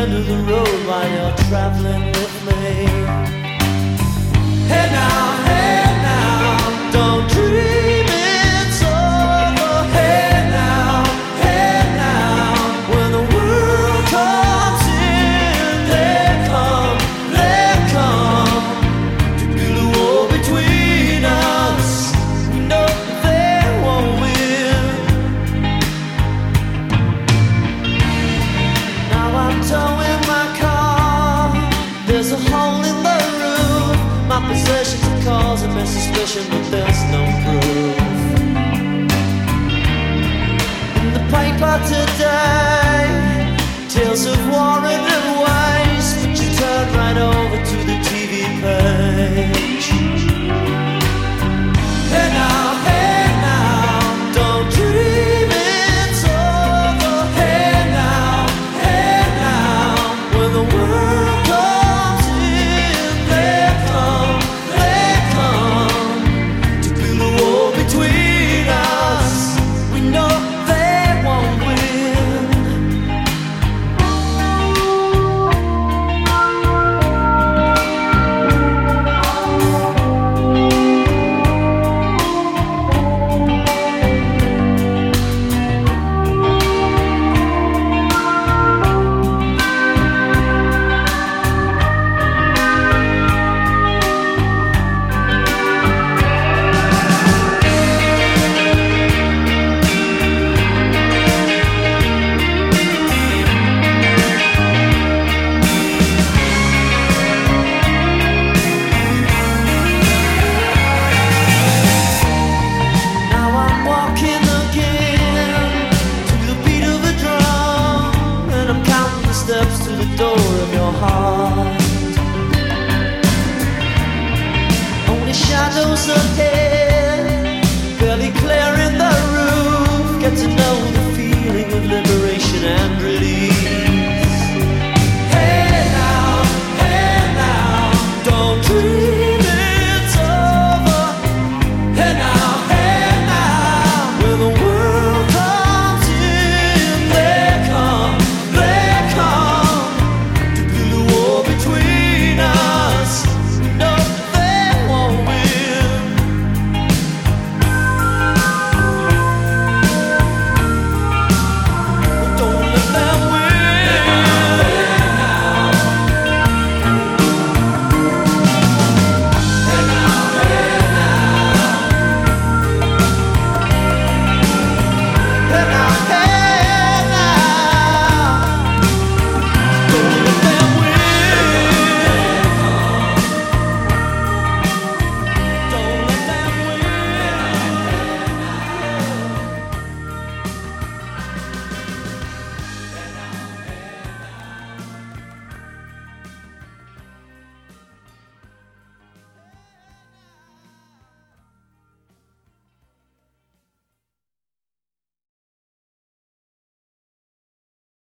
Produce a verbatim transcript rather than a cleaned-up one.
end of the road while you're traveling with me. Hey now, hey now, don't dream it's over. Hey now, hey now, when the world comes in, they come, they come to build a wall between us. No, they won't win. Now I'm towing my car. There's a hole in the roof. My possessions are causing me suspicion, but there's no proof. In the paper today, tales of war and waste, but you turn right over to the T V page. Hey now, hey now, don't dream it's over. Hey now, hey now, when the world comes in, they come, they come to build a wall between us. We know they won't win. Now I'm walking again to the beat of a drum, and I'm counting the steps to the door of your heart. Only shadows ahead.